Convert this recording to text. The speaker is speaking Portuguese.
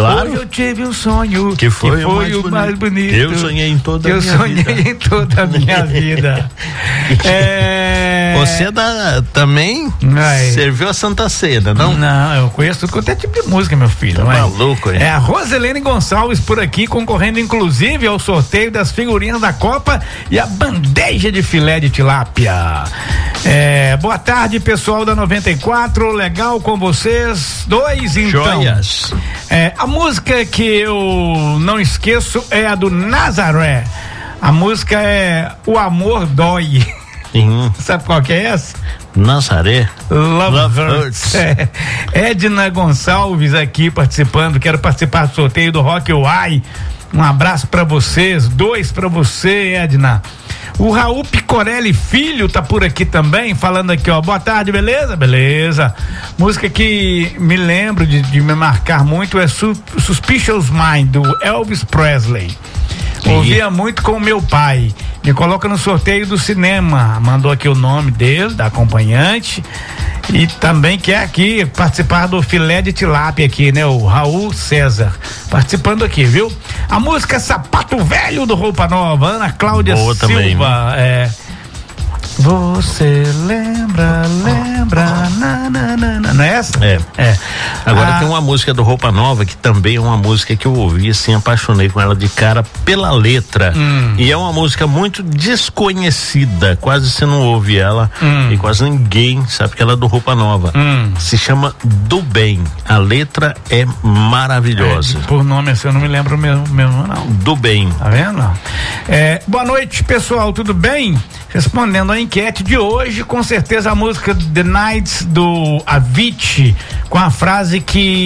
Claro. Hoje eu tive um sonho que foi o mais bonito. Eu sonhei em toda a minha vida. Eu sonhei em toda a minha vida. Você também serviu a Santa Ceia, não? Não, eu conheço qualquer tipo de música, meu filho. Tá maluco, hein? É a Roselene Gonçalves por aqui, concorrendo inclusive ao sorteio das figurinhas da Copa e a bandeja de filé de tilápia. Boa tarde, pessoal da 94, legal com vocês dois, então. Joias. A música que eu não esqueço é a do Nazaré. A música é O Amor Dói. Sabe qual que é essa? Nazaré. Love Hurts. Edna Gonçalves aqui participando, quero participar do sorteio do Rock Uai. Um abraço pra vocês, 2 pra você, Edna. O Raul Picorelli Filho tá por aqui também, falando aqui, ó, boa tarde, beleza? Beleza. Música que me lembro de me marcar muito é Suspicious Mind, do Elvis Presley. Ouvia muito com o meu pai. Me coloca no sorteio do cinema. Mandou aqui o nome dele, da acompanhante. E também quer aqui participar do filé de tilápia aqui, né? O Raul César. Participando aqui, viu? A música Sapato Velho do Roupa Nova, Ana Cláudia Boa Silva. Também, Você lembra, não é essa? Agora tem uma música do Roupa Nova que também é uma música que eu ouvi, assim, apaixonei com ela de cara pela letra. E é uma música muito desconhecida, quase você não ouve ela e quase ninguém sabe que ela é do Roupa Nova. Se chama Do Bem. A letra é maravilhosa. Por nome assim eu não me lembro mesmo não. Do Bem. Tá vendo? Boa noite, pessoal, tudo bem? Respondendo a enquete de hoje, com certeza a música The Nights do Avicii, com a frase que